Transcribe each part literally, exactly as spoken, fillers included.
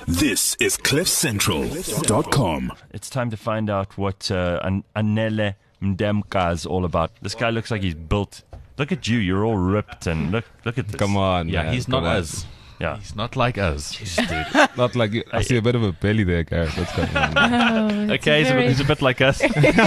This is cliff central dot com. It's time to find out what uh, An- Anele Mdemka is all about. This guy looks like he's built. Look at you. You're all ripped and look look at this. Come on, Yeah, man. he's Come not on. us. Yeah. He's not like us. Jesus, dude. Not like you. I see a bit of a belly there, Gareth. What's going on? Oh, Okay, he's, a, bit- he's a bit like us.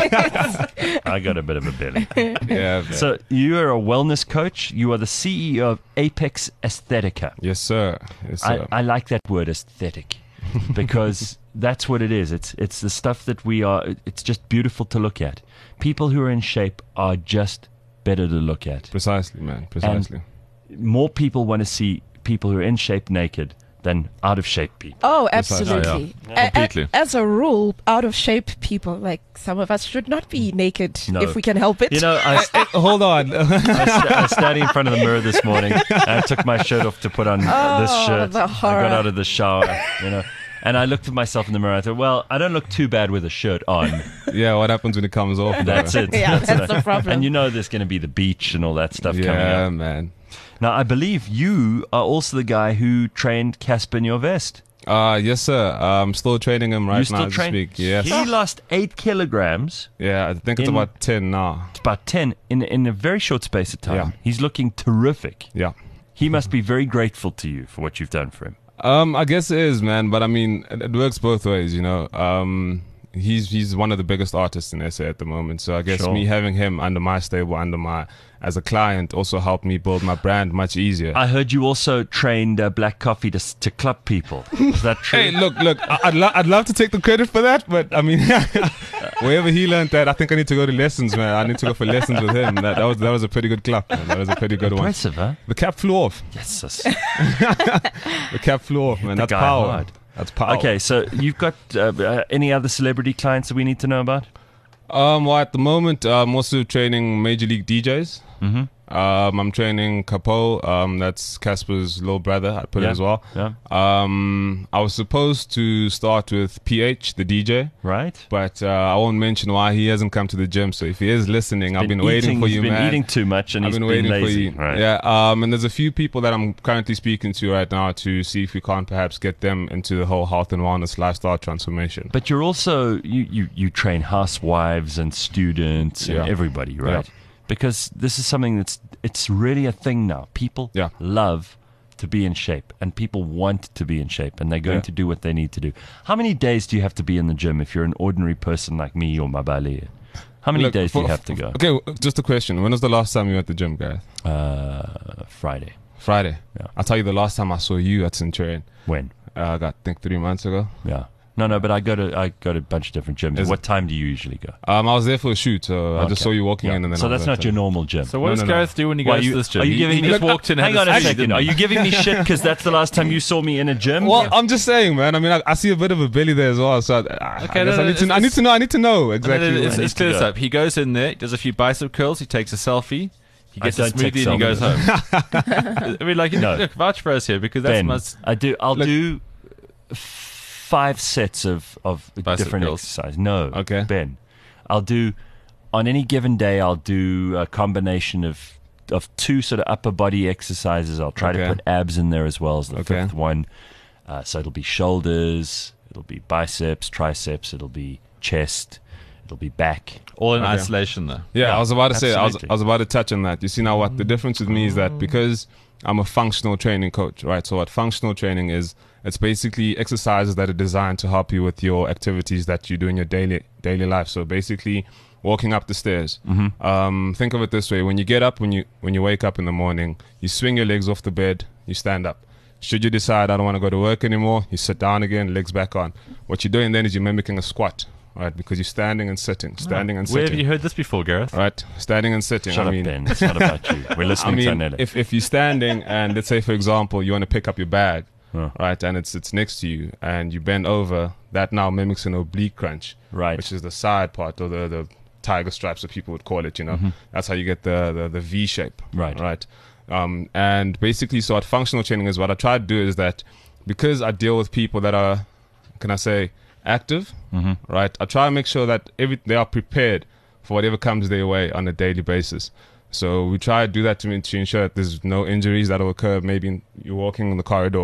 I got a bit of a belly. Yeah. Man. So you are a wellness coach. You are the C E O of Apex Aesthetica. Yes, sir. Yes, sir. I, I like that word aesthetic because that's what it is. It's it's the stuff that we are. It's just beautiful to look at. People who are in shape are just better to look at. Precisely, man. Precisely. More people want to see people who are in shape naked than out of shape people. Oh, Precisely. absolutely. Yeah, yeah. A- a- Completely. as a rule, out of shape people, like some of us, should not be naked No. if we can help it. You know, I, st- Hold on. I, st- I was standing in front of the mirror this morning. And I took my shirt off to put on Oh, this shirt. the I horror. got out of the shower, you know. And I looked at myself in the mirror. I thought, well, I don't look too bad with a shirt on. Yeah, what happens when it comes off? That's bro? it. Yeah, that's the problem. And you know there's going to be the beach and all that stuff coming Yeah, up. man. Now, I believe you are also the guy who trained Casper Nyovest. Uh, yes, sir. I'm still training him right you still now as we train? speak. Yes. He lost eight kilograms, Yeah, I think it's In- about ten now. it's about ten, in, in a very short space of time. Yeah. He's looking terrific. Yeah. He must be very grateful to you for what you've done for him. Um, I guess it is, man. But I mean, it, it works both ways, you know. Um, he's he's one of the biggest artists in S A at the moment. So I guess Sure. me having him under my stable, under my as a client, also helped me build my brand much easier. I heard you also trained uh, Black Coffee to, s- to club people. Is that true? Hey, look, look. I- I'd lo- I'd love to take the credit for that, but I mean, wherever he learned that, I think I need to go to lessons, man. I need to go for lessons with him. That, that was that was a pretty good club. Man. That was a pretty good one. Impressive, huh? The cap flew off. Yes. yes. The cap flew off, man. the That's guy power. hard. That's power. Okay, so you've got uh, uh, any other celebrity clients that we need to know about? Um, well, at the moment, I'm also training Major League D Js. Mm-hmm. Um, I'm training Capo. Um, that's Casper's little brother. I put Yeah. it as well. Yeah. Um, I was supposed to start with P H, the D J, Right? but uh, I won't mention why he hasn't come to the gym. So if he is listening, I've been waiting eating, for he's you, been man. eating too much and I've he's been been waiting lazy. for you. Right. Yeah. Um, and there's a few people that I'm currently speaking to right now to see if we can't perhaps get them into the whole health and wellness lifestyle transformation. But you're also you, you, you train housewives and students Yeah. and everybody, right? Yeah. Because this is something that's it's really a thing now. People Yeah. love to be in shape and people want to be in shape and they're going Yeah. to do what they need to do. How many days do you have to be in the gym if you're an ordinary person like me or Mabali? How many Look, days do for- you have to go? Okay, w- just a question. When was the last time you were at the gym, Gareth? Uh, Friday. Friday. Yeah. I'll tell you the last time I saw you at Centurion. When? Uh, I got, I think, three months ago. Yeah. No, no, but I go to I go to a bunch of different gyms. Is What it- time do you usually go? Um, I was there for a shoot, so I just Okay. saw you walking Yeah. in, and then so I was that's not at your it. normal gym. So what No, does no, no. Gareth do when he Why, goes you- to this gym? are you he, giving he me- just Look, walked in and Hang had on a a seat, second. didn't Are he? you giving me shit because that's the last time you saw me in a gym? Well, I'm just saying, man. I mean, I, I see a bit of a belly there as well, so I, I, Okay, I no, guess no, I need to. it's- I need to know. I need to know No, no, exactly. no, what- it's, I it's need clear to this go. up. He goes in there, does a few bicep curls, he takes a selfie, he I gets a don't take smoothie, and he goes home. selfies. I mean, like, No. look, vouch for us here because that's Ben, must. I do. I'll Look- do f- five sets of of Bicep different curls. exercise. No, Okay. Ben, I'll do on any given day. I'll do a combination of of two sort of upper body exercises. I'll try to Okay. put abs in there as well as the Okay. fifth one. Uh, so it'll be shoulders, it'll be biceps, triceps, it'll be chest, it'll be back. All in Okay. isolation, though. Yeah, Yeah, I was about to say. I was, absolutely. I was about to touch on that. You see now, what the difference with me is that because I'm a functional training coach, right? So what functional training is, it's basically exercises that are designed to help you with your activities that you do in your daily daily life. So basically, walking up the stairs. Mm-hmm. Um, think of it this way: when you get up, when you when you wake up in the morning, you swing your legs off the bed, you stand up. Should you decide I don't want to go to work anymore, you sit down again, legs back on. What you're doing then is you're mimicking a squat, right? Because you're standing and sitting, standing and Where have sitting. you heard this before, Gareth? Right, standing and sitting. Shut I up, mean, Ben. It's not about you. We're I listening to mean, Anela. if if you're standing and let's say for example you want to pick up your bag, Huh. right, and it's it's next to you and you bend over, that now mimics an oblique crunch, Right. which is the side part or the the tiger stripes that people would call it. You know, Mhm. that's how you get the the, the V shape. Right. Right. Um, and basically, so what functional training is, what I try to do is that because I deal with people that are, can I say, active, Mm-hmm. right? I try and make sure that every they are prepared for whatever comes their way on a daily basis. So we try to do that to, to ensure that there's no injuries that will occur. Maybe you're walking in the corridor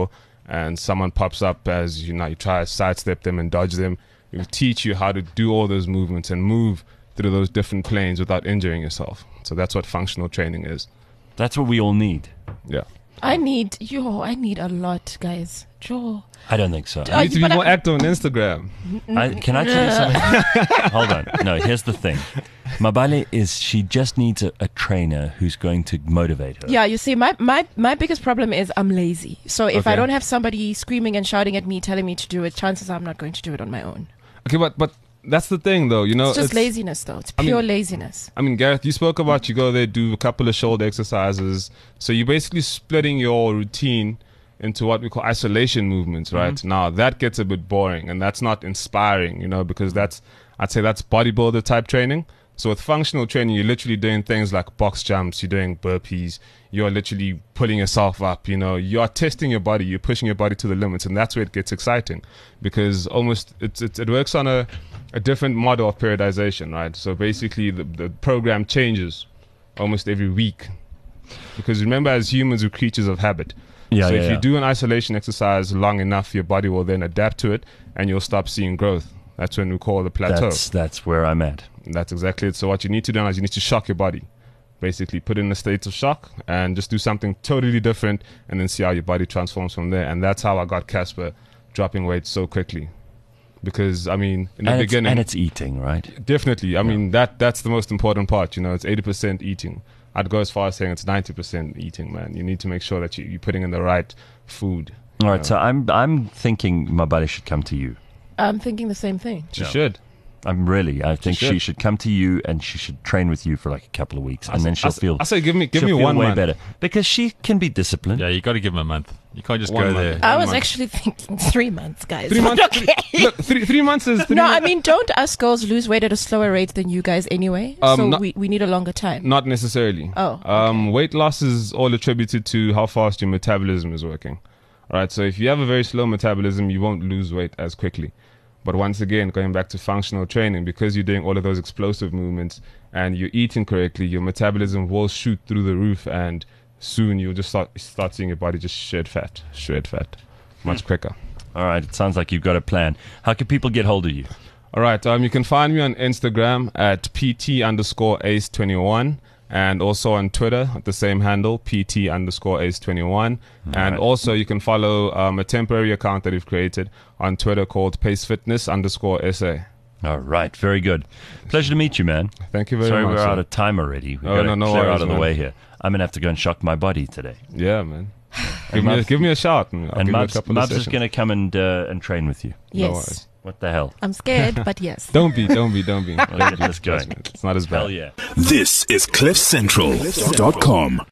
and someone pops up as you know, you try to sidestep them and dodge them. We teach you how to do all those movements and move through those different planes without injuring yourself. So that's what functional training is. That's what we all need. Yeah. I need, yo, I need a lot, guys. Joe. I don't think so. Uh, You need to be but more I- active on Instagram. I, can I tell you something? Hold on. No, here's the thing. Mabale is, she just needs a, a trainer who's going to motivate her. Yeah, you see, my, my, my biggest problem is I'm lazy. So if I Okay. don't have somebody screaming and shouting at me, telling me to do it, chances are I'm not going to do it on my own. Okay, but but that's the thing, though. You know, It's just laziness, though. It's I mean- pure laziness. I mean, Gareth, you spoke about you go there, do a couple of shoulder exercises. So you're basically splitting your routine into what we call isolation movements, right? Mm-hmm. Now that gets a bit boring, and that's not inspiring, you know, because that's, I'd say that's bodybuilder type training. So with functional training, you're literally doing things like box jumps, you're doing burpees, you're literally pulling yourself up, you know, you're testing your body, you're pushing your body to the limits, and that's where it gets exciting, because almost it's, it's, it works on a, a different model of periodization, right? So basically the, the program changes almost every week, because remember, as humans, we're creatures of habit. Yeah, so yeah, if yeah. you do an isolation exercise long enough, your body will then adapt to it, and you'll stop seeing growth. That's when we call the plateau. That's, that's where I'm at. And that's exactly it. So what you need to do now is you need to shock your body. Basically, put it in a state of shock and just do something totally different, and then see how your body transforms from there. And that's how I got Casper dropping weight so quickly. Because, I mean, in the And it's, beginning... and it's eating, right? Definitely. I mean, that that's the most important part. You know, it's eighty percent eating. I'd go as far as saying it's ninety percent eating, man. You need to make sure that you, you're putting in the right food. All right, so I'm I'm thinking Mabale should come to you. I'm thinking the same thing. She Yeah. should. I'm really. I think she should. should come to you, and she should train with you for like a couple of weeks, and then she'll I, s- feel. I say, give me, give she'll me feel one way month. better because she can be disciplined. Yeah, you got to give him a month. You can't just One go month. there. I One was month. actually thinking three months, guys. Three months. Okay. Three, look, three, three months is. Three No, mon- I mean, don't us girls lose weight at a slower rate than you guys anyway? Um, so not- we, we need a longer time. Not necessarily. Oh, Um, weight loss is all attributed to how fast your metabolism is working. All right. So if you have a very slow metabolism, you won't lose weight as quickly. But once again, going back to functional training, because you're doing all of those explosive movements and you're eating correctly, your metabolism will shoot through the roof, and soon you'll just start start seeing your body just shed fat, shred fat, much quicker. All right, it sounds like you've got a plan. How can people get hold of you? All right. Um, you can find me on Instagram at pt underscore ace twenty one, and also on Twitter at the same handle, pt underscore ace twenty one. And right. also you can follow um, a temporary account that we've created on Twitter called pacefitness underscore sa. All right, very good. Pleasure to meet you, man. Thank you very Sorry, much. we're sir. out of time already. We've Oh, got to no, no clear worries, out of the man. way here. I'm gonna have to go and shock my body today. Yeah, man. Give me, a, Mubs- give me a shot. And I'll and give you a Mubs, couple of Mubs is sessions. going to come and uh, and train with you. No Yes. worries. What the hell? I'm scared, but yes. Don't be, don't be, don't be. Let's go. It's not as bad. Hell yeah. This is cliff central dot com.